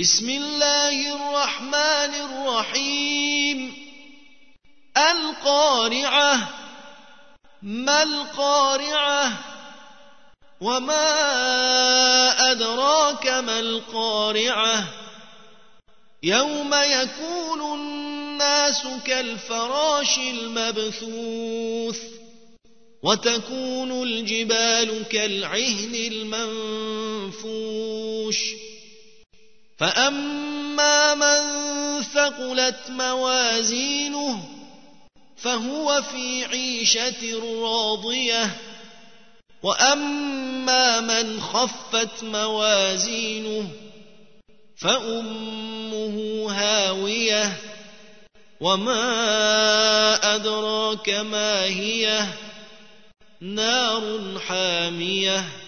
بسم الله الرحمن الرحيم القارعة ما القارعة وما أدراك ما القارعة يوم يكون الناس كالفراش المبثوث وتكون الجبال كالعهن المنفوش فأما من ثقلت موازينه فهو في عيشة راضية وأما من خفت موازينه فأمه هاوية وما أدراك ما هي نار حامية